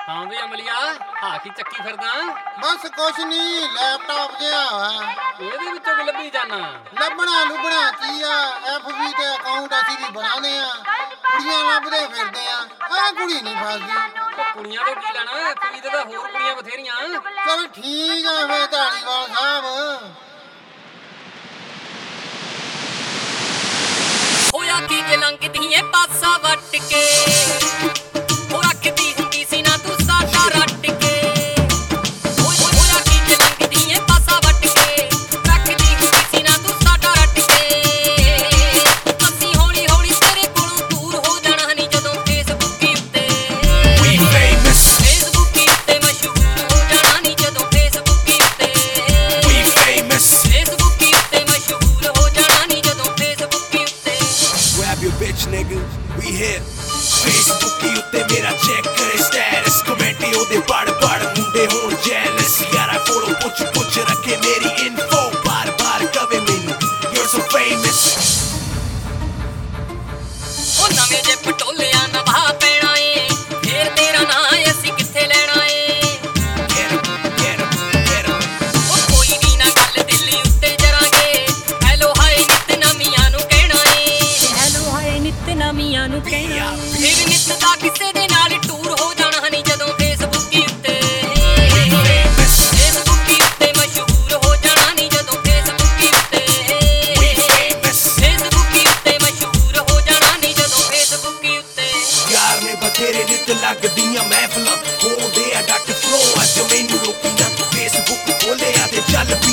ਹਾਂ ਵੀ ਅਮਲੀਆ ਹਾਂ ਕੀ ਚੱਕੀ ਫਿਰਦਾ ਬਸ ਕੁਛ ਨਹੀਂ ਲੈਪਟਾਪ ਜਿਹਾ ਵਾ ਇਹਦੇ ਵਿੱਚੋਂ ਕੀ ਲੱਭੀ ਜਾਣਾ ਲੱਭਣਾ ਲੁਭਣਾ ਕੀ ਆ ਐਫਬੀ ਤੇ ਅਕਾਊਂਟ ਅਸੀਂ ਵੀ ਬਣਾਉਂਦੇ ਆ ਕੁੜੀਆਂ ਲੱਭਦੇ ਫਿਰਦੇ ਆ ਆਹ ਕੁੜੀ ਨਹੀਂ ਫਸਦੀ ਕੁੜੀਆਂ ਤੋਂ ਕੀ ਲੈਣਾ ਕੁੜੀ ਤੇ ਤਾਂ ਹੋਰ ਕੁੜੀਆਂ ਬਥੇਰੀਆਂ ਚਲ ਠੀਕ ਆ ਫੇ ਧਾਲੀਵਾਲ ਸਾਹਿਬ ਹੋਇਆ ਕੀ ਜੇ ਲੰਘਦੀ ਏ ਪਾਸਾ ਵੱਟ ਕੇ ਉਹ ਰੱਖਦੀ ਹੁੰਦੀ ਸੀ ਨਾ ਤੂੰ ਸਾਡਾ ਰੱਟ ਕੇ ਹੋਇਆ ਕੀ ਜੇ ਲੰਘਦੀ ਏ ਪਾਸਾ ਵੱਟ ਕੇ ਰੱਖਦੀ ਹੁੰਦੀ ਸੀ ਨਾ ਤੂੰ ਸਾਡਾ ਰੱਟ ਕੇ ਅਸੀਂ ਹੌਲੀ ਹੌਲੀ ਤੇਰੇ ਕੋਲੋਂ ਦੂਰ ਹੋ ਜਾਣਾ ਨਹੀਂ ਜਦੋਂ ਫੇਸਬੁੱਕ ਉੱਤੇ ਫੇਸਬੁੱਕ ਉੱਤੇ ਮਸ਼ਹੂਰ ਹੋ ਜਾਣਾ ਨਹੀਂ ਜਦੋਂ ਫੇਸਬੁੱਕ ਉੱਤੇ ਫੇਸਬੁੱਕ ਉੱਤੇ ਮਸ਼ਹੂਰ ਹੋ ਜਾਣਾ ਨਹੀਂ ਜਦੋਂ ਫੇਸਬੁੱਕ ਉੱਤੇ Grab your bitch, nigga, we here. Facebook ਉੱਤੇ ਮੇਰਾ ਚੈੱਕ ਕਰੇ ਸਟੇਟਸ ਕਮੈਂਟੀ ਉਹਦੇ ਪੜ ਮੁੰਡੇ ਹੋਣ ਜੈਲਸ ਯਾਰਾ ਫੋਲੋ ਪੁੱਛ ਰੱਖੇ ਮੇਰੀ ਇਨਫੋ ਬਾਰ ਕਵੇ ਮੈਨੂੰ you're so famous ਉਹ ਨਵੇਂ ਜੇ ਪਟੋਲਿਆਂ ਨਵਾ ਪੈਣਾ ਏ ਫੇਰ ਤੇਰਾ ਨਾਂ ਅਸੀਂ ਕਿੱਥੇ ਲੈਣਾ ਏ get 'em. ਉਹ ਕੋਈ ਵੀ ਨਾ ਗੱਲ ਦਿਲ ਉੱਤੇ ਜਰਾਂਗੇ ਹੈਲੋ ਹਾਏ ਨਿਤ ਨਵੀਆਂ ਨੂੰ ਕਹਿਣਾ ਏ ਹੈਲੋ ਹਾਏ ਨਿਤ ਨਵੀਆਂ ਨੂੰ ਕਹਿਣਾ ਫਿਰ ਨਿਤ ਦਾ ਕਿਸੇ ਦੇ ਨਾਲ ਟੂਰ ਹੋ ਜਾਣਾ ਨਹੀਂ ਜਦੋਂ ਫੇਸਬੁੱਕ ਉੱਤੇ ਫੇਸਬੁੱਕ ਉੱਤੇ ਮਸ਼ਹੂਰ ਹੋ ਜਾਣਾ ਨਹੀਂ ਜਦੋਂ ਫੇਸਬੁੱਕ ਉੱਤੇ ਫੇਸਬੁੱਕ ਉੱਤੇ ਮਸ਼ਹੂਰ ਹੋ ਜਾਣਾ ਨਹੀਂ ਜਦੋਂ ਫੇਸਬੁੱਕ ਉੱਤੇ ਯਾਰ ਨੇ ਬਥੇਰੇ ਨਿੱਤ ਲੱਗਦੀਆਂ ਮਹਿਫਲਾਂ ਹੋਂਦੇ ਆ ਡੱਟ ਫਲੋ ਅੱਜ ਮੈਨੂੰ ਰੋਕੀ ਨਾ ਫੇਸਬੁੱਕ ਖੋਲਿਆ ਤੇ ਚੱਲ